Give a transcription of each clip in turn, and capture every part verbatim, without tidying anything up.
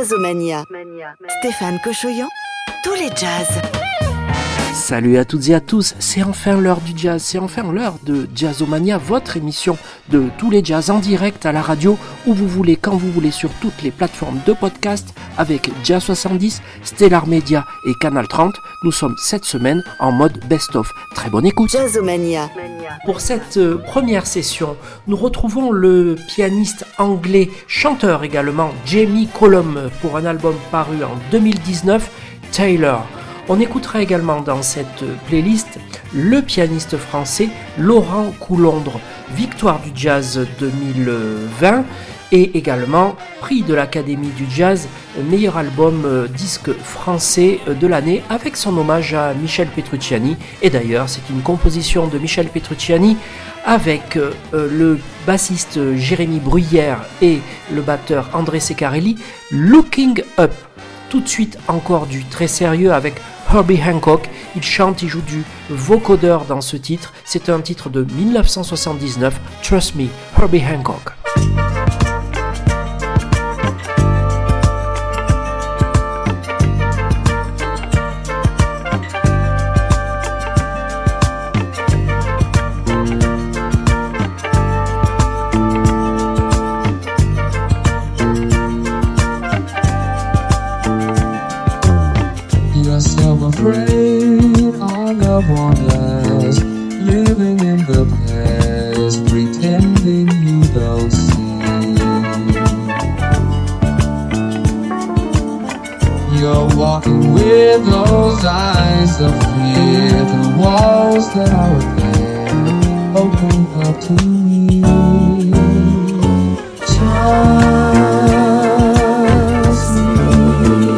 Jazzomania. Stéphane Cochoyan, tous les jazz. Salut à toutes et à tous, c'est enfin l'heure du jazz, c'est enfin l'heure de Jazzomania, votre émission de tous les jazz en direct à la radio, où vous voulez, quand vous voulez, sur toutes les plateformes de podcast, avec Jazz soixante-dix, Stellar Media et Canal trente. Nous sommes cette semaine en mode best-of. Très bonne écoute. Jazzomania. Pour cette euh, première session, nous retrouvons le pianiste anglais, chanteur également, Jamie Cullum, pour un album paru en deux mille dix-neuf, Taylor. On écoutera également dans cette playlist le pianiste français Laurent Coulondre, victoire du jazz deux mille vingt et également prix de l'Académie du jazz, meilleur album euh, disque français de l'année avec son hommage à Michel Petrucciani. Et d'ailleurs c'est une composition de Michel Petrucciani avec euh, le bassiste Jérémy Bruyère et le batteur André Ceccarelli, Looking Up. Tout de suite encore du très sérieux avec Herbie Hancock. Il chante, il joue du vocodeur dans ce titre. C'est un titre de dix-neuf cent soixante-dix-neuf, Trust Me, Herbie Hancock. Afraid our love won't last, living in the past, pretending you don't see. You're walking with those eyes of fear, the walls that are there open up to me. Trust me.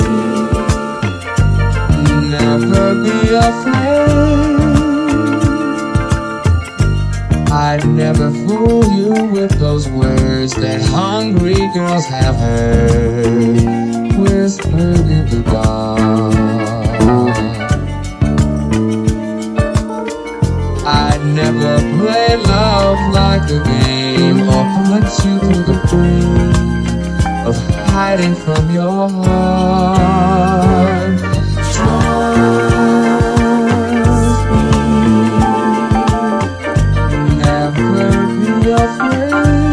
Never be afraid. I'd never fool you with those words that hungry girls have heard, whispered in the dark. I'd never play love like a game or put you through the pain of hiding from your heart. Trust me. Never be afraid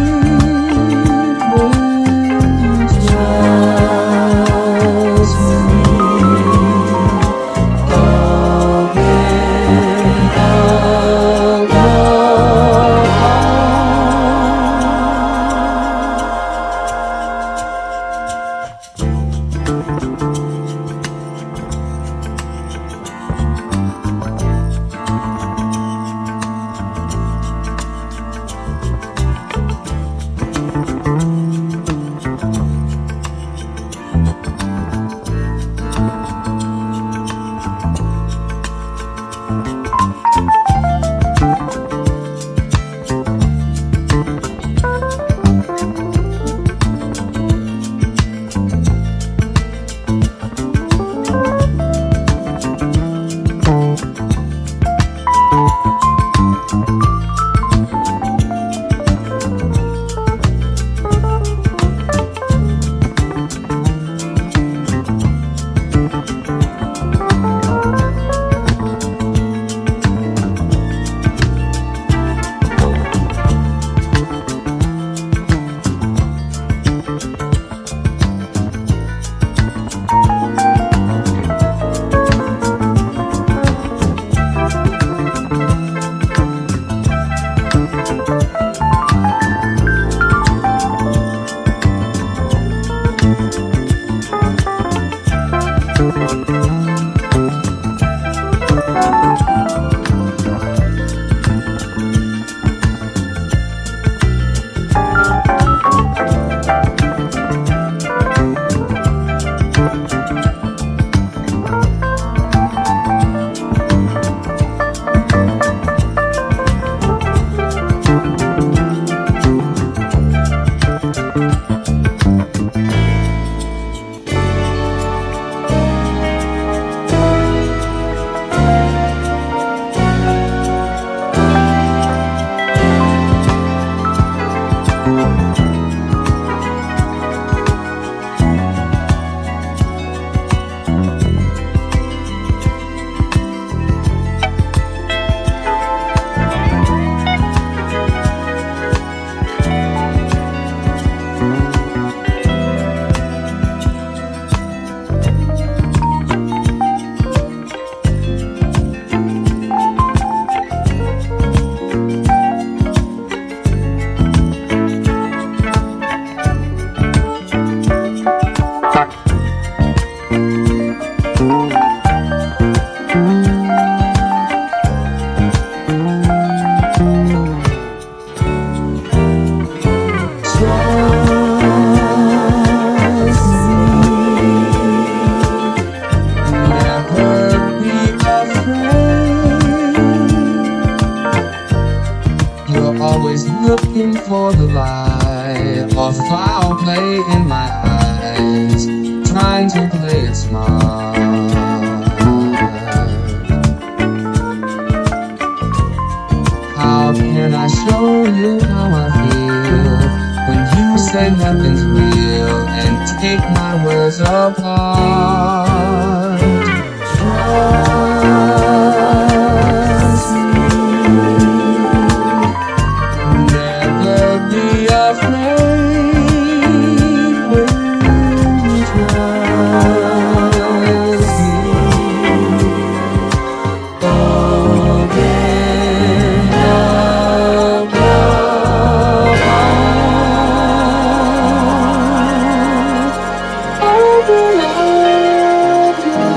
when you trust me. Open up your heart. I show you how I feel when you say nothing's real and take my words apart. Trust me, never be afraid when you trust me. Open up your heart, open up your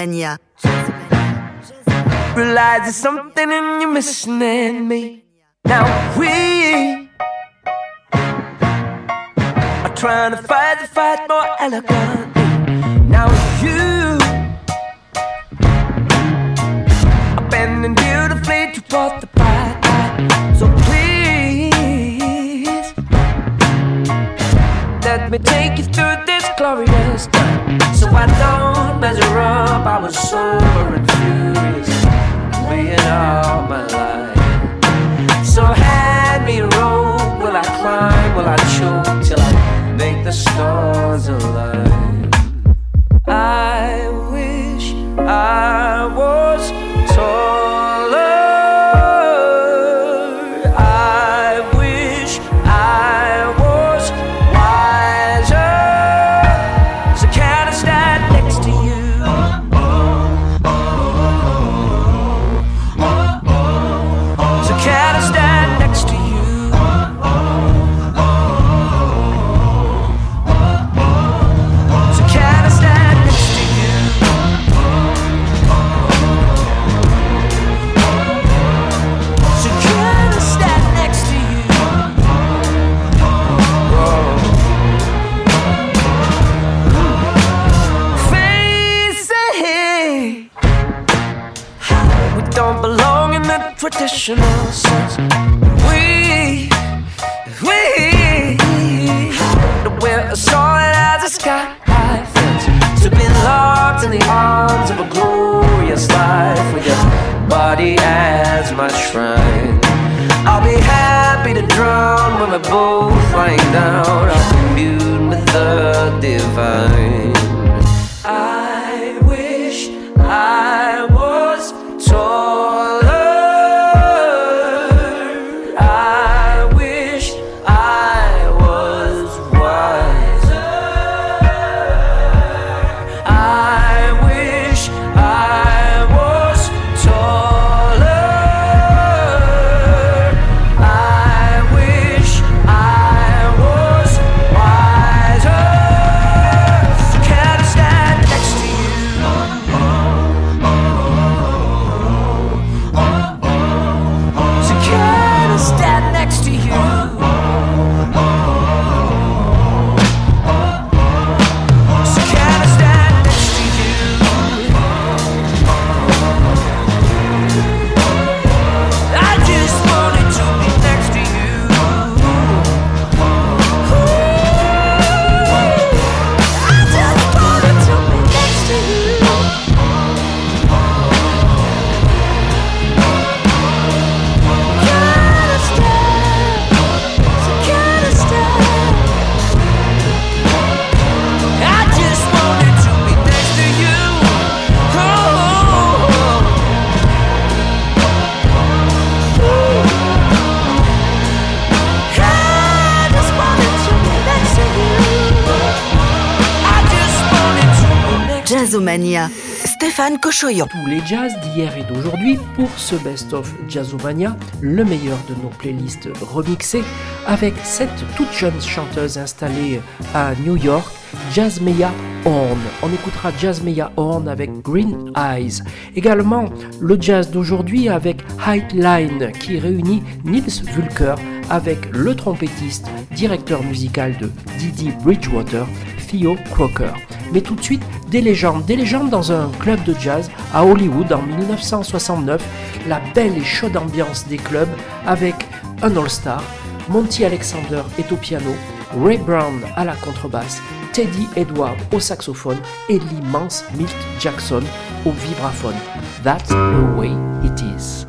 Jazzomania. Realize there's something in you missing in me. Now we are trying to fight the fight more elegantly. Now you are bending beautifully toward the bright light. So please let me take you through this glorious time, so I don't measure up. I was sober and furious, playing all my life. So hand me a rope. Will I climb? Will I choke till I make the stars alive? I wish I was taller. I wish I was wiser. So can I stand next to you? So can I stand next to you? So can I stand next to you? So can I stand next to you? Whoa. Face it, we don't belong in the traditional sense. We, we, we're as solid as a sky fence, to be locked in the arms of a glorious life with your body as my shrine. I'll be happy to drown when we're both lying down. I'll commune with the divine. I wish I was taller. I wish I was wiser. I wish I was taller. I wish I was wiser. So can I stand next to you? So can I stand next to you? So can I stand next to you? I just wanted to be next to you. I just wanted to be next to you. Can I stand? So can I stand? I just wanted to be next to you. Oh. I just wanted to be next to you. I just wanted to be next to you. Jazzomania. Stéphane Cochoyan. Tous les jazz d'hier et d'aujourd'hui pour ce best-of Jazzomania, le meilleur de nos playlists remixées, avec cette toute jeune chanteuse installée à New York, Jazzmeia Horn. On écoutera Jazzmeia Horn avec Green Eyes. Également, le jazz d'aujourd'hui avec Highline qui réunit Nils Vulker avec le trompettiste, directeur musical de Didi Bridgewater, Theo Crocker. Mais tout de suite, des légendes, des légendes dans un club de jazz à Hollywood en dix-neuf cent soixante-neuf, la belle et chaude ambiance des clubs avec un all-star, Monty Alexander est au piano, Ray Brown à la contrebasse, Teddy Edward au saxophone et l'immense Milt Jackson au vibraphone. That's the way it is.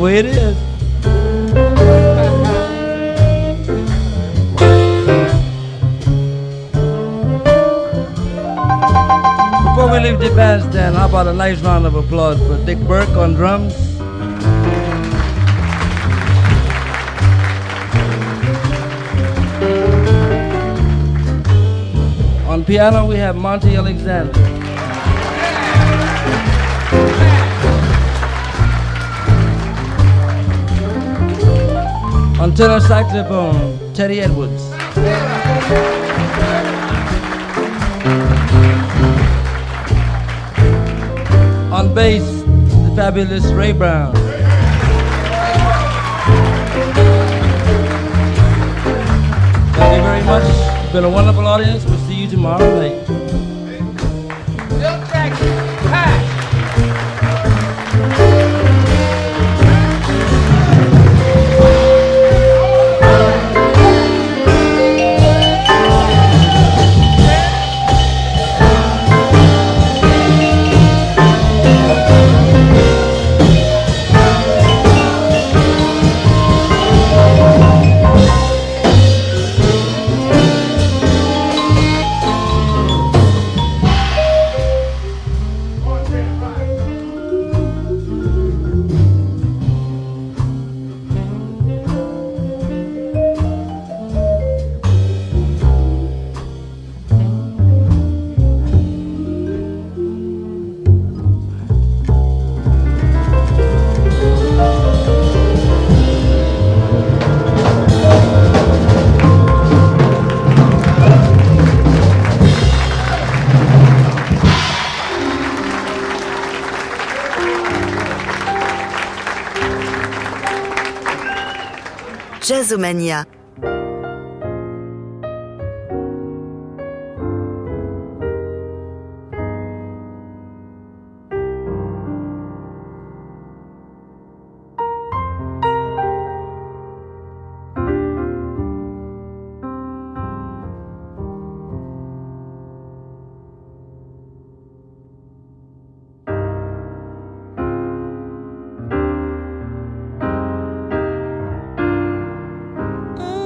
way it is. Before we leave the bandstand, how about a nice round of applause for Dick Burke on drums? On piano, we have Monty Alexander. On tenor saxophone, Teddy Edwards. On bass, the fabulous Ray Brown. Thank you very much. It's been a wonderful audience. We'll see you tomorrow night. Jazzomania. Mm.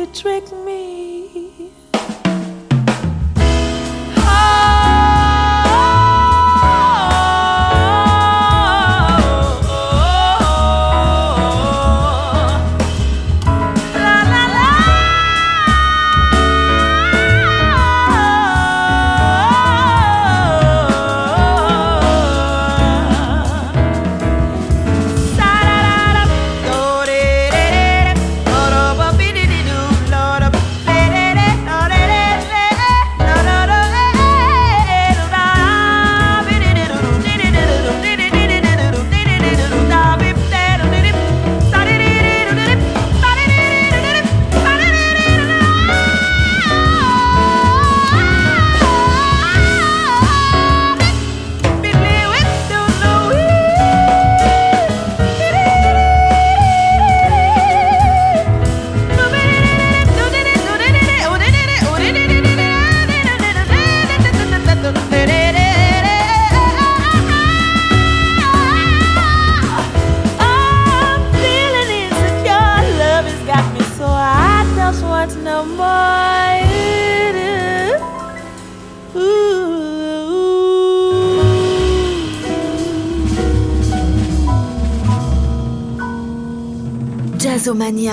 trick me. Jazzomania.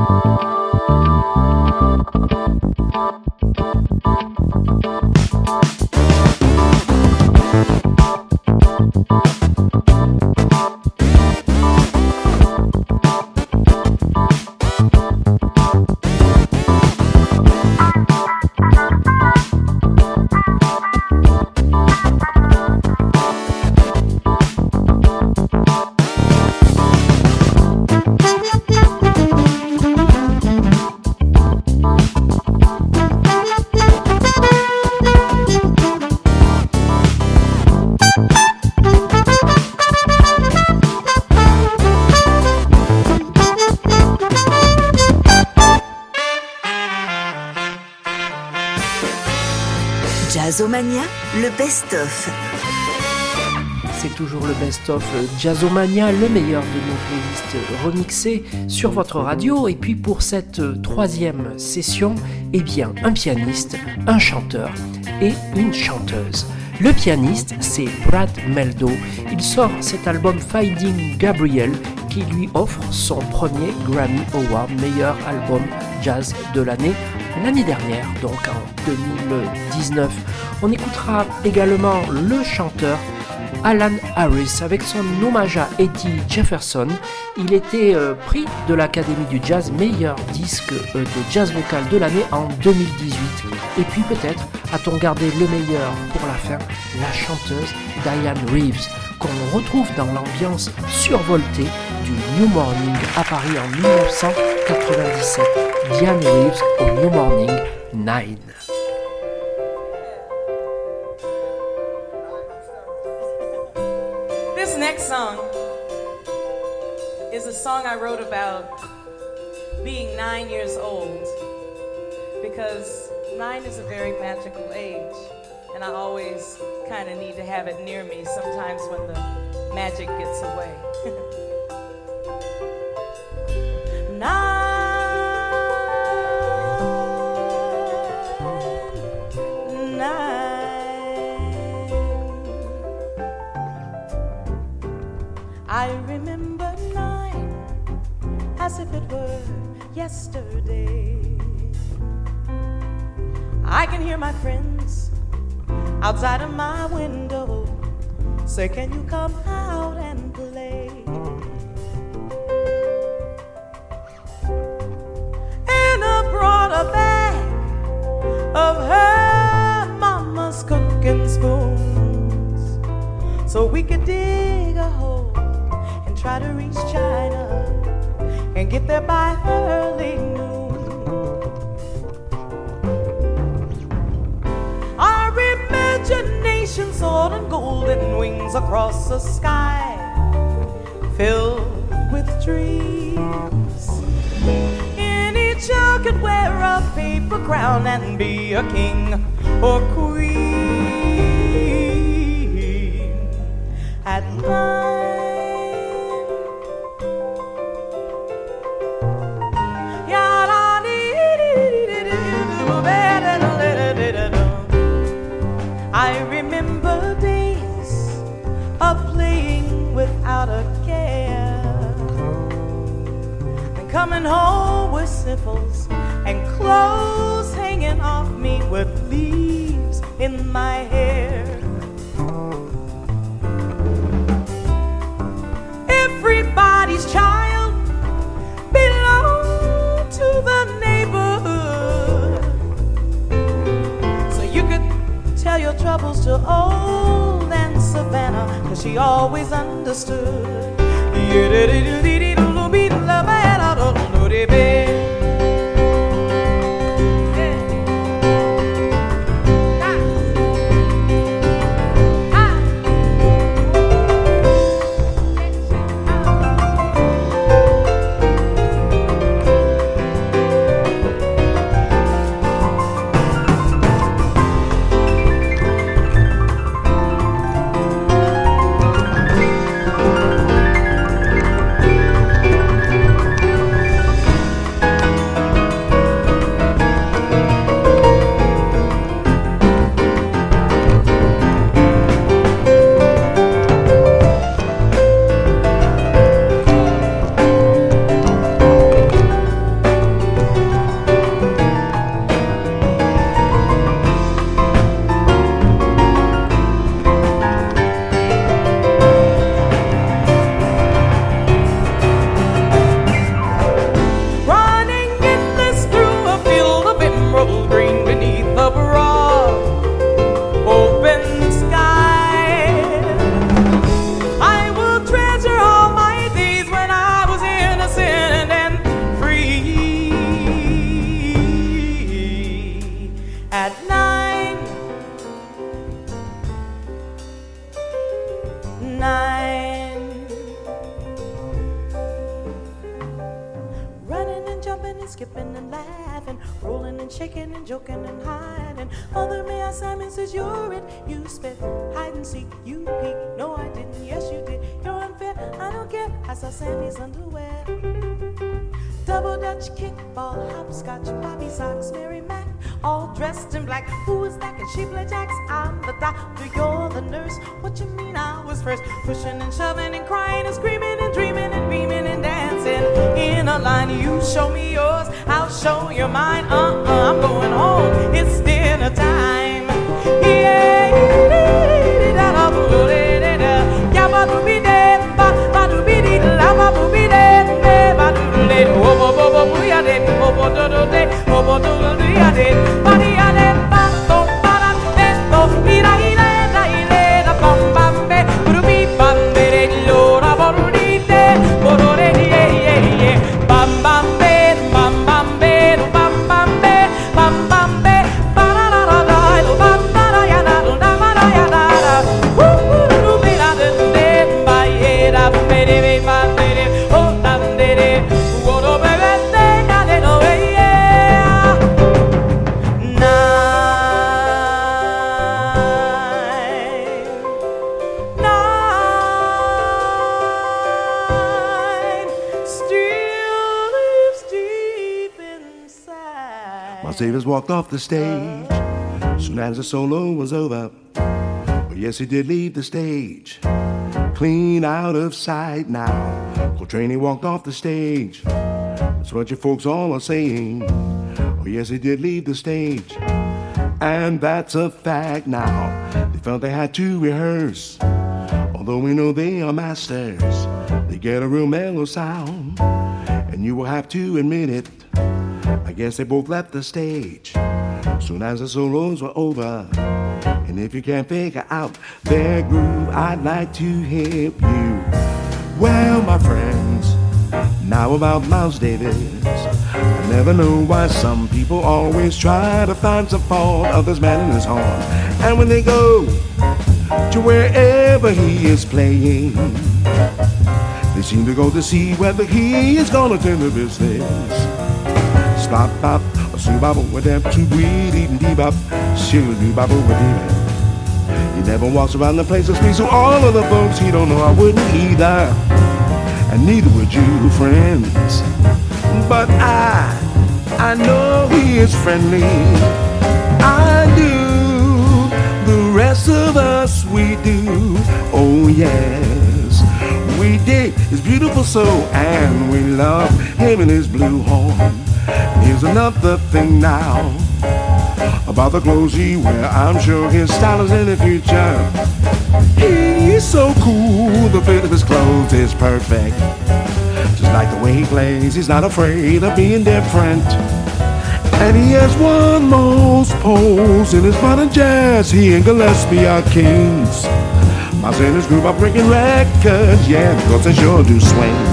Thank you. Jazzomania, le best-of. C'est toujours le best-of Jazzomania, le meilleur de nos playlists remixées sur votre radio. Et puis pour cette troisième session, eh bien un pianiste, un chanteur et une chanteuse. Le pianiste, c'est Brad Mehldau. Il sort cet album Finding Gabriel qui lui offre son premier Grammy Award, meilleur album jazz de l'année, l'année dernière, donc en deux mille dix-neuf. On écoutera également le chanteur Alan Harris avec son hommage à Eddie Jefferson. Il était euh, prix de l'Académie du Jazz, meilleur disque euh, de jazz vocal de l'année en deux mille dix-huit. Et puis peut-être a-t-on gardé le meilleur pour la fin, la chanteuse Diane Reeves, qu'on retrouve dans l'ambiance survoltée du New Morning à Paris en dix-neuf cent quatre-vingt-dix-sept. Diane Reeves au New Morning nine. This next song is a song I wrote about being nine years old, because nine is a very magical age, and I always kind of need to have it near me sometimes when the magic gets away. Nine, nine. I remember nine as if it were yesterday. I can hear my friends outside of my window say, can you come out and play? And I brought a bag of her mama's cooking spoons so we could dig a hole and try to reach China and get there by early noon. Imagination soared on golden wings across the sky filled with dreams. Any child could wear a paper crown and be a king or queen at nine. I remember days of playing without a care and coming home with sniffles and clothes hanging off me with leaves in my hair. Everybody's child belonged to the neighborhood, so you could tell your troubles to old Aunt Savannah, 'cause she always understood. laughing, rolling and shaking and joking and hiding. Mother May I Simon says you're it. You spit hide and seek, you peek. No, I didn't. Yes, you did. You're unfair. I don't care. I saw Sammy's underwear. Double Dutch kickball, hopscotch, poppy socks, Mary Mac, all dressed in black. Who is that? Can she play jacks? I'm the doctor, you're the nurse. What you mean I was first? Pushing and shoving and crying and screaming and dreaming and beaming and dancing. In a line, you show me yours, I'll show you mine. Uh-uh, I'm going home, it's dinner time. Yeah. Davis walked off the stage soon as the solo was over. Well, yes, he did leave the stage, clean out of sight now. Coltrane, he walked off the stage. That's what you folks all are saying. Oh, yes, he did leave the stage, and that's a fact now. They felt they had to rehearse. Although we know they are masters, they get a real mellow sound, and you will have to admit it. I guess they both left the stage soon as the solos were over. And if you can't figure out their groove, I'd like to help you. Well, my friends, now about Miles Davis. I never know why some people always try to find some fault of this man in his horn. And when they go to wherever he is playing, they seem to go to see whether he is gonna turn the business. Stop, bop, a soo bop with them two breed, eating dee bop, shoo doo bop with him. He never walks around the place and speaks to all of the folks he don't know. I wouldn't either, and neither would you, friends. But I, I know he is friendly. I do. The rest of us, we do. Oh yes, we dig his beautiful soul, and we love him and his blue horn. Here's another thing now about the clothes he wear. I'm sure his style is in the future. He's so cool, the fit of his clothes is perfect. Just like the way he plays, he's not afraid of being different. And he has one most pose in his modern jazz. He and Gillespie are kings. My sinners group are breaking records, yeah, because they sure do swing.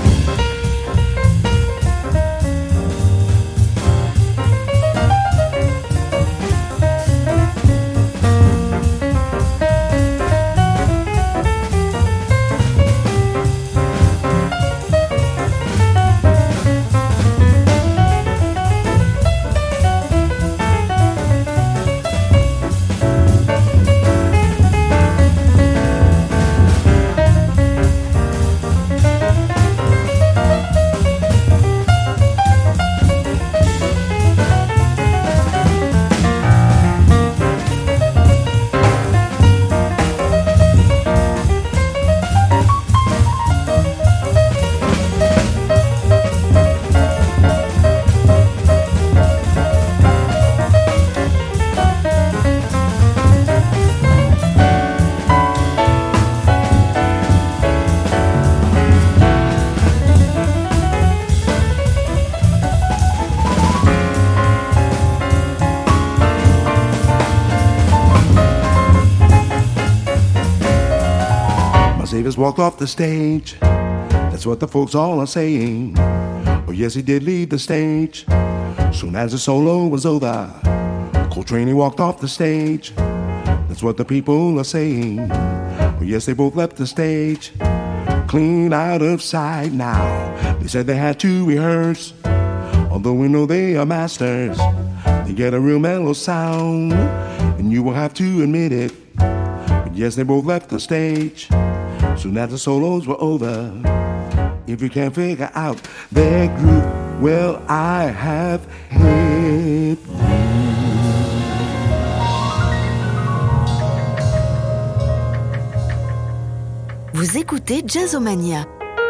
Davis walked off the stage. That's what the folks all are saying. Oh yes, he did leave the stage soon as the solo was over. Coltrane, he walked off the stage. That's what the people are saying. Oh yes, they both left the stage clean out of sight now. They said they had to rehearse. Although we know they are masters, they get a real mellow sound, and you will have to admit it. But yes, they both left the stage soon as the solos were over. If you can't figure out their groove, well, I have hit you. Vous écoutez Jazzomania.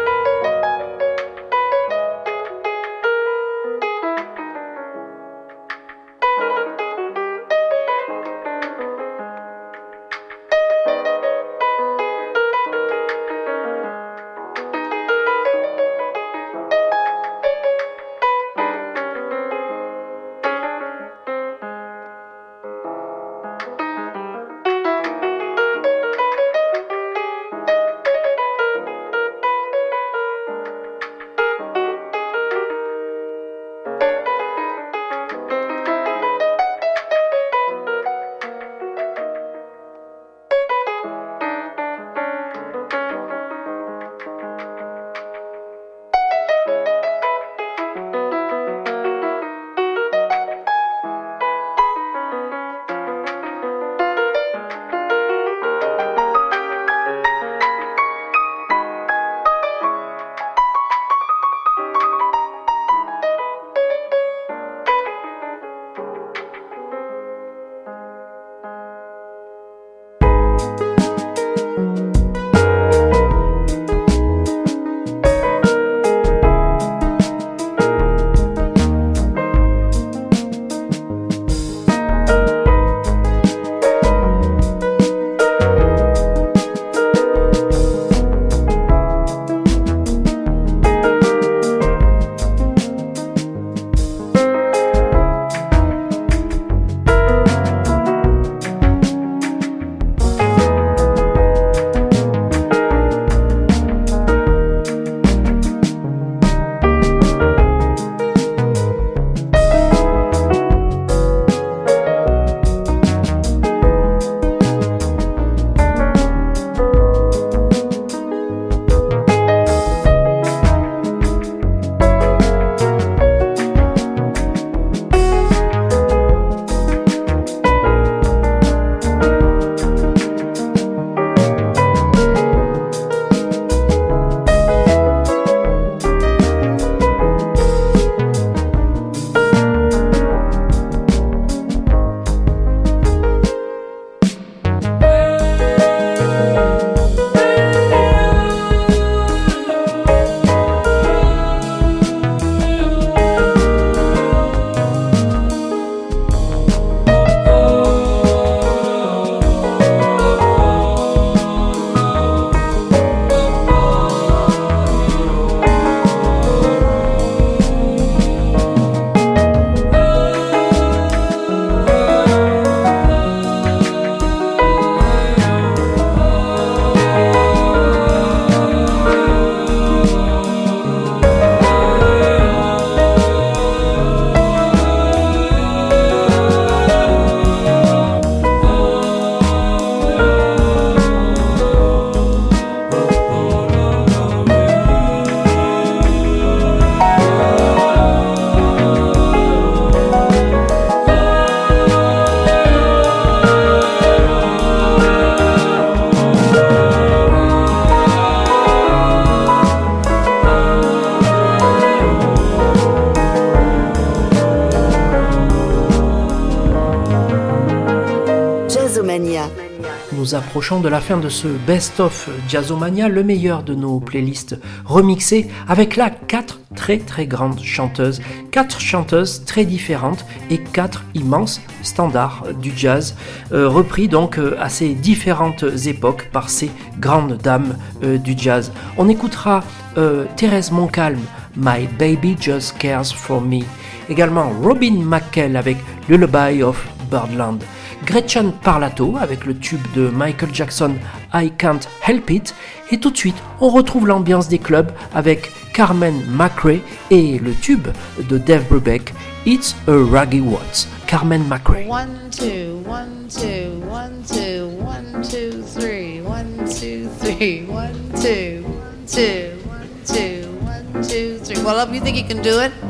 Nous approchons de la fin de ce best-of Jazzomania, le meilleur de nos playlists remixées, avec là quatre très très grandes chanteuses, quatre chanteuses très différentes et quatre immenses standards du jazz, euh, repris donc euh, à ces différentes époques par ces grandes dames euh, du jazz. On écoutera euh, Thérèse Montcalm, My Baby Just Cares For Me, également Robin McKell avec Lullaby of Birdland, Gretchen Parlato avec le tube de Michael Jackson I Can't Help It, et tout de suite on retrouve l'ambiance des clubs avec Carmen McRae et le tube de Dave Brubeck, It's a Raggy Waltz. Carmen McRae. One, two, one, two, one, two, one, two, three, one, two, three, one, two, one, two, one, two, one, two, three. Well, if you think you can do it,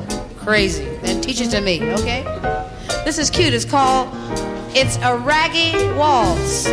crazy. Then teach it to me, okay? This is cute. It's called It's a Raggy Waltz.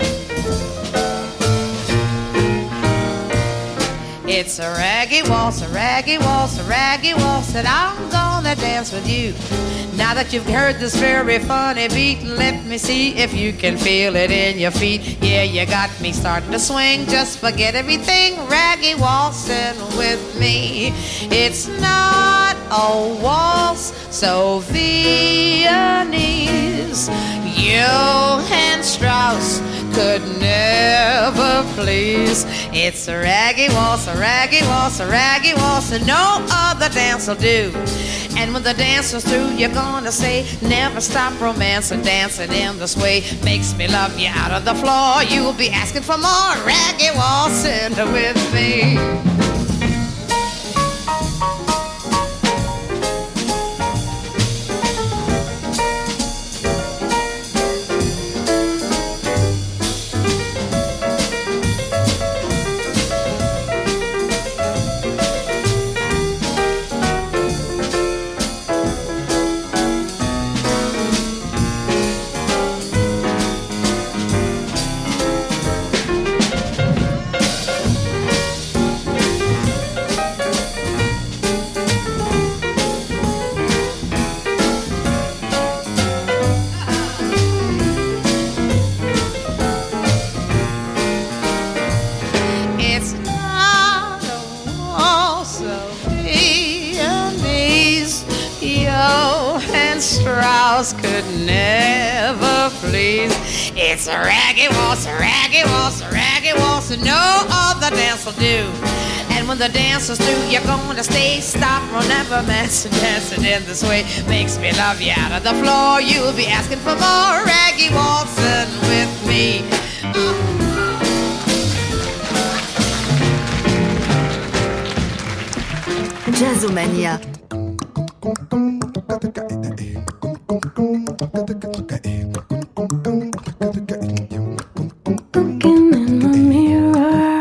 It's a raggy waltz, a raggy waltz, a raggy waltz that I'm gonna dance with you. Now that you've heard this very funny beat, let me see if you can feel it in your feet. Yeah, you got me starting to swing, just forget everything, raggy waltzing with me. It's not a waltz so Viennese. Johann Strauss could never please. It's a raggy waltz, a raggy waltz, a raggy waltz, and no other dance will do. And when the dance is through, you're gonna say, never stop romancing, dancing in this way makes me love you out of the floor. You'll be asking for more raggy waltzing with me. Could never please. It's a raggy waltz, a raggy waltz, a raggy waltz, and no other dance will do. And when the dance is through, you're gonna stay, stop, remember, dancing, dancing in this way makes me love you out of the floor. You'll be asking for more raggy waltzing with me. Jazzomania. Looking in the mirror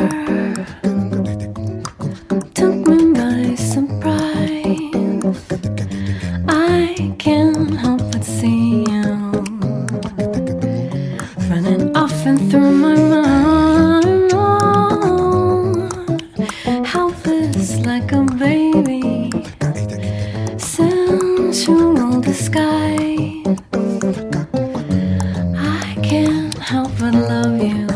took me by surprise. I can't help but see you running off and through my mind. Oh, helpless like a baby, sensual disguise. I can't help but love you.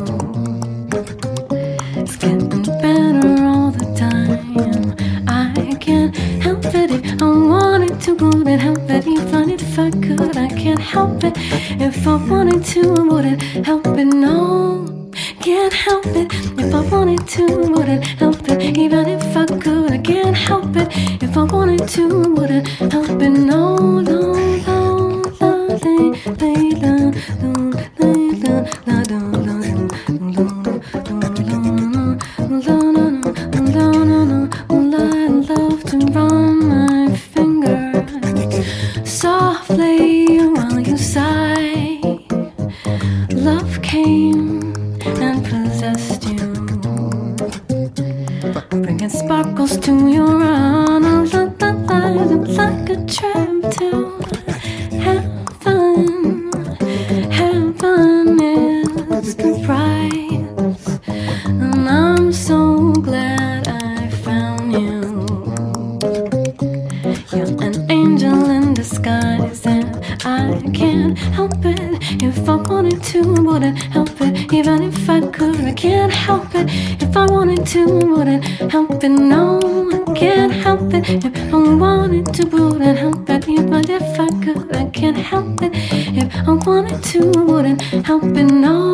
It's getting better all the time. I can't help it if I wanted to, wouldn't help it even if I could. I can't help it if I wanted to, wouldn't help it, no. Can't help it if I wanted to, wouldn't help it even if I could. I can't help it if I wanted to, wouldn't help it, no, no, no, no, they, they, no, no, they, no, no, no, no, no, no, I love to run my finger softly while you sigh. Love came and possessed you, bringing sparkles to your eyes, like a trap to heaven. Heaven is the prize, and I'm so glad I found you. You're an angel in disguise, and I can't help it if I wanted to, wouldn't help it even if I could. I can't help it if I wanted to, wouldn't help it, no. I can't help it if I wanted to, wouldn't help it even if I could. I can't help it if I wanted to, wouldn't help it, no.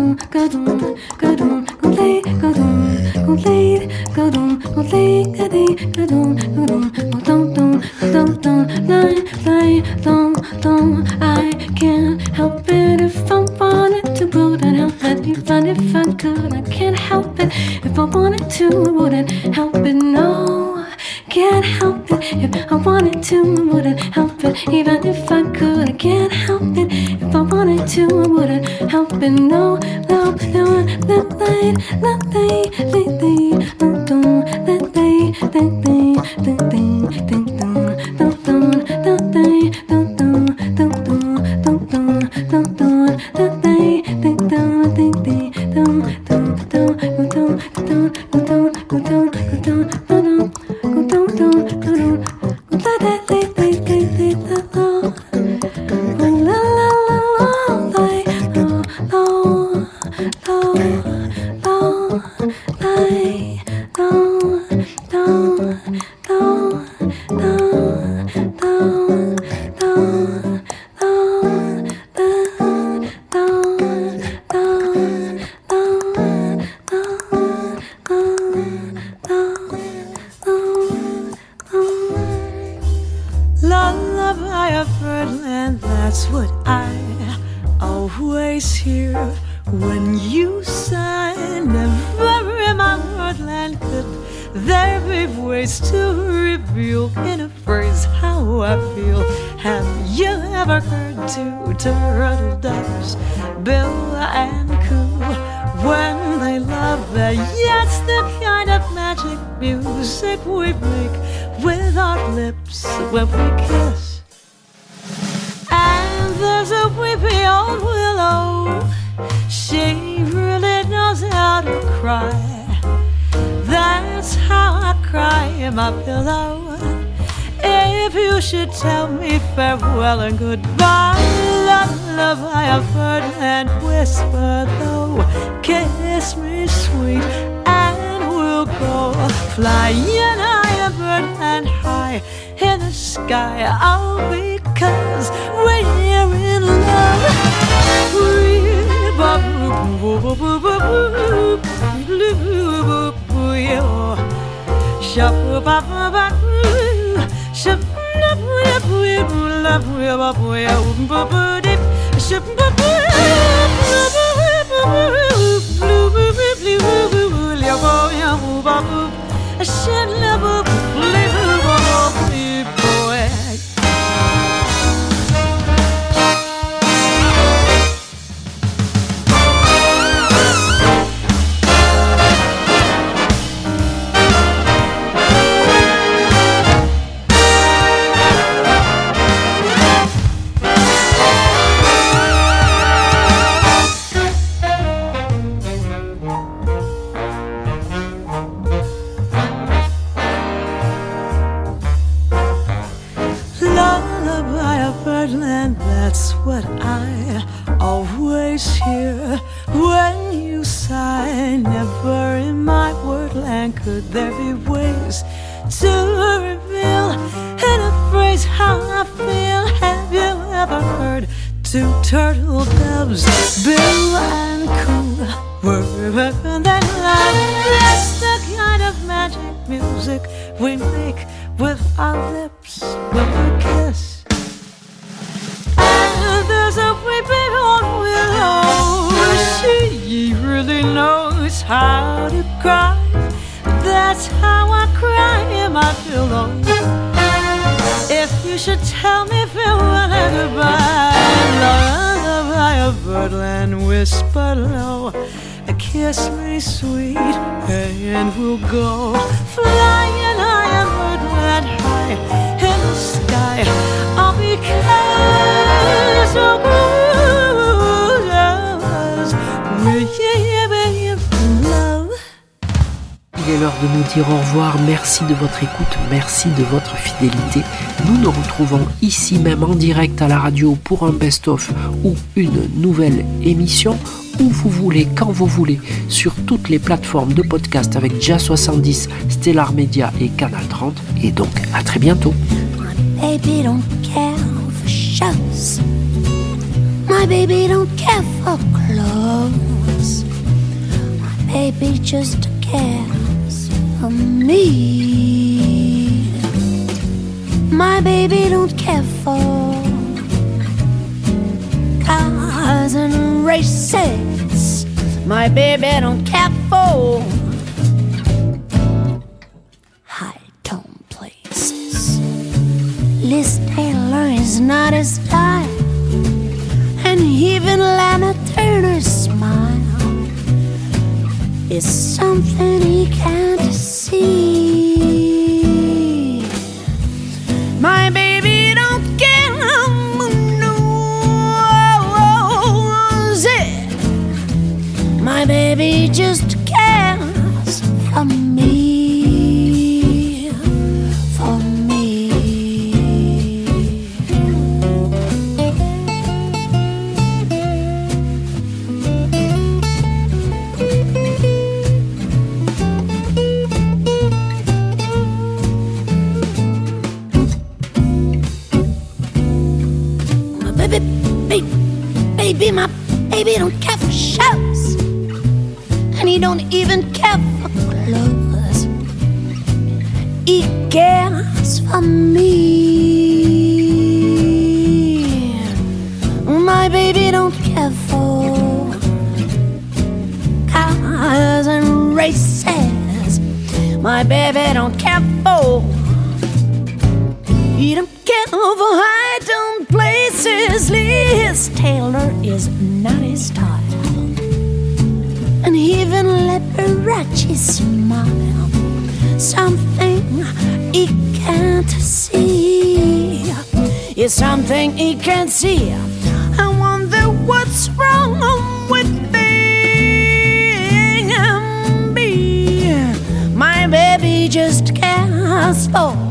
go-dum, go-dum, go-dum, go-lay, go-dum, go-lay, go-dum, go-lay, go-lay, go-dum, go-dum, go-dum, go-dum, lay, lay, dum, dum. I can't help it if I wanted to, wouldn't help it even if I could. I can't help it if I wanted to, wouldn't help it, no. Can't help it if I wanted to, wouldn't help it even if I could. I can't help it if I wanted to, wouldn't help it, no, no, no, no, they, no, they, they, they, no, don't, that they, they, they, they, they, they, don't, don't, don't, that they, don't, don't, don't, don't, don't, don't, don't, that they, they, don't, they, they, don't, don't, don't, don't, don't, don't, don't, go down, go down, go down, go down, go down, go down, go da da da da da da da. La la la la la la la Lullaby of birdland, that's what I always hear when you sigh. Never in my wordland could there be ways to reveal in a phrase how I feel. Have you ever heard two turtle doves, bill and coo, when they love? That's the kind of magic music we make with our lips when we kiss. And there's a weepy old willow, she really knows how to cry. That's how I cry in my pillow. If you should tell me farewell and goodbye, lullaby of birdland whisper though, kiss me sweet and we'll go flying high, birdland high in the sky. Oh, because we're in love. That's what I always hear when you sigh. Never in my wordland could there be ways to reveal in a phrase how I feel. Have you ever heard two turtle doves, bill and coo, were that love? That's the kind of magic music we make with our lips when we kiss. There's a weeping old willow, she really knows how to cry. That's how I cry in my pillow. If you should tell me farewell and goodbye, lullaby of birdland whisper low, kiss me sweet and we'll go flying high, birdland high in the sky. All because of love. Il est l'heure de nous dire au revoir. Merci de votre écoute, merci de votre fidélité. Nous nous retrouvons ici même en direct à la radio pour un best-of ou une nouvelle émission, où vous voulez, quand vous voulez, sur toutes les plateformes de podcast avec Jazz soixante-dix, Stellar Media et Canal trente. Et donc, à très bientôt. My baby don't care for shows. My baby don't care for clothes. baby just cares for me. My baby don't care for cars and races. My baby don't care for high-tone places. Liz Taylor is not his style, and even Lana Turner's smile is something he can't see. My baby don't care who knows it. My baby just cares for me, for me. Baby, baby, baby, my baby don't care for shows, and he don't even care for clothes. He cares for me. My baby don't care for cars and races. My baby don't care for. He don't care for high-tone places. Liz Taylor is not his style, and even Liberace smile, something he can't see. Is something he can't see. I wonder what's wrong with being me. My baby just cares for